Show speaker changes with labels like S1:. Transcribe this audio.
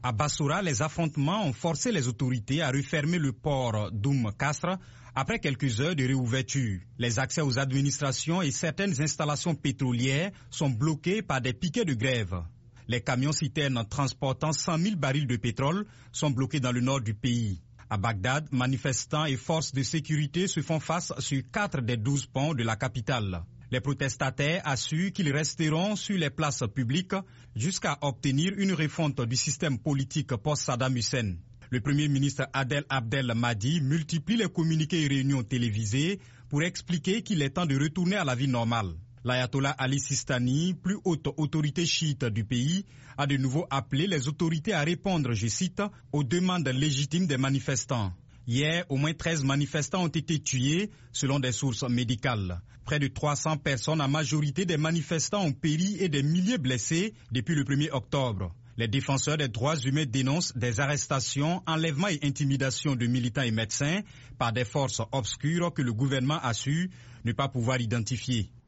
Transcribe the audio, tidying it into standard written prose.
S1: À Bassoura, les affrontements ont forcé les autorités à refermer le port d'Oum-Kasr après quelques heures de réouverture. Les accès aux administrations et certaines installations pétrolières sont bloqués par des piquets de grève. Les camions-citernes transportant 100 000 barils de pétrole sont bloqués dans le nord du pays. À Bagdad, manifestants et forces de sécurité se font face sur 4 des 12 ponts de la capitale. Les protestataires assurent qu'ils resteront sur les places publiques jusqu'à obtenir une refonte du système politique post-Saddam Hussein. Le Premier ministre Adel Abdel Mahdi multiplie les communiqués et réunions télévisées pour expliquer qu'il est temps de retourner à la vie normale. L'ayatollah Ali Sistani, plus haute autorité chiite du pays, a de nouveau appelé les autorités à répondre, je cite, aux demandes légitimes des manifestants. Hier, au moins 13 manifestants ont été tués, selon des sources médicales. Près de 300 personnes, en majorité des manifestants, ont péri et des milliers blessés depuis le 1er octobre. Les défenseurs des droits humains dénoncent des arrestations, enlèvements et intimidations de militants et médecins par des forces obscures que le gouvernement assure ne pas pouvoir identifier.